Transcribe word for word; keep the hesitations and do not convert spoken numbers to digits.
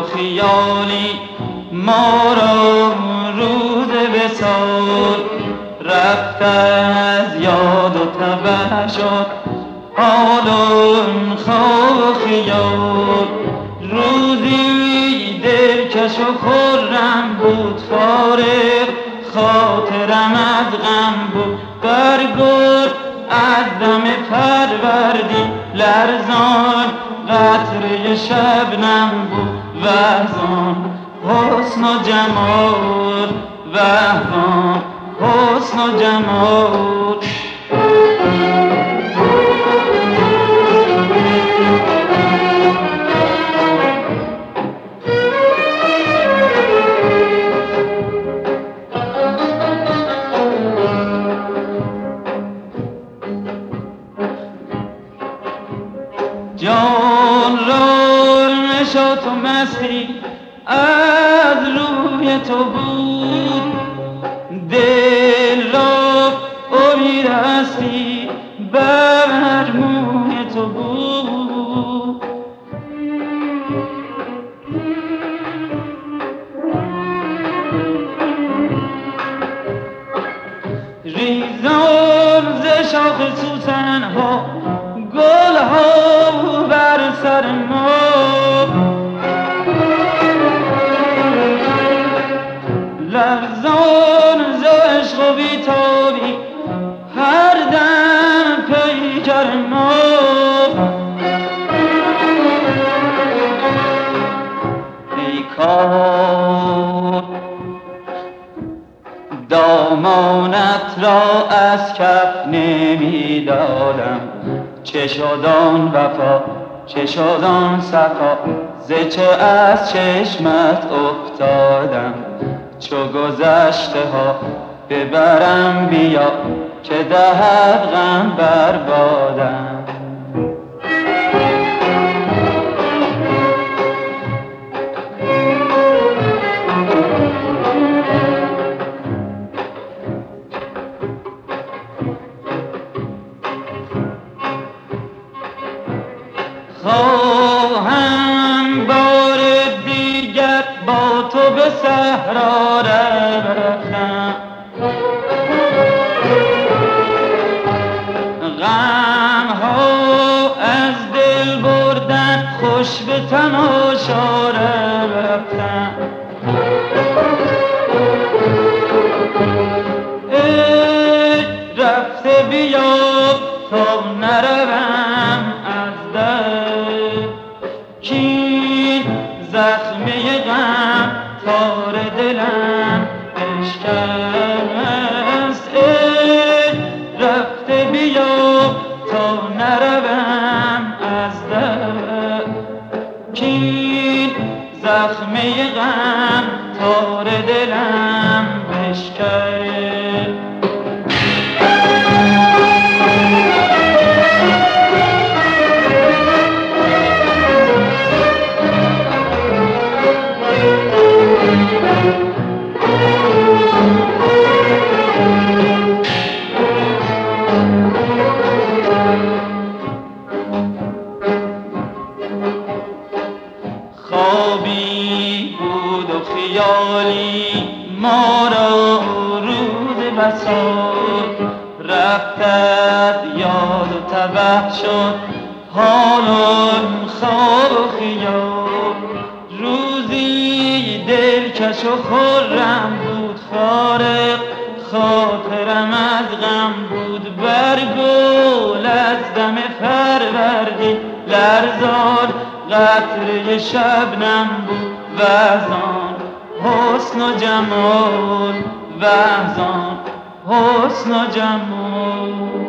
خیالی ما را روز وصال رفت از یاد و تبه شد حال و خواب و خیال. روزی دلکش و خرم بود فارغ خاطرم از غم بود برگل از دم فروردین لرزان قطره شبنم بود وحزان حسن و جمال وحزان حسن و جمال. جان را نشاط و مستی از روی تو بود دل را امید هستی بر موی تو بود. ریزان ز شاخ سوسن ها گل ها بر سر ما لرزان ز عشق و بی‌تابی هر دم پیکر ما. ای کار دامانت را از کف نمی دادم چه شد آن وفا چه شد آن صفا ز چه از چشمت افتادم چو گذشته ها ببرم بیا که دهد غم بربادم. خواهم بار دیگر با تو به صحرا رفتم غم ها از دل بردن خوش به تماشا رفتم. ای رفته بیا تا نروم از در کین زخمه غم تار دلم اشکست. ای رفته بیا تا نروم از در کین زخمه غم تار دلم اشکست. خوابی بود و خیالی ما را روز وصال رفت از یاد و تبه شد حال و خواب و خیال. روزی دلکش و خرم بود فارغ خاطرم از غم بود برگل از دم فروردین لرزان قطره شبنم بود وحزان حسن و جمال وحزان حسن و جمال.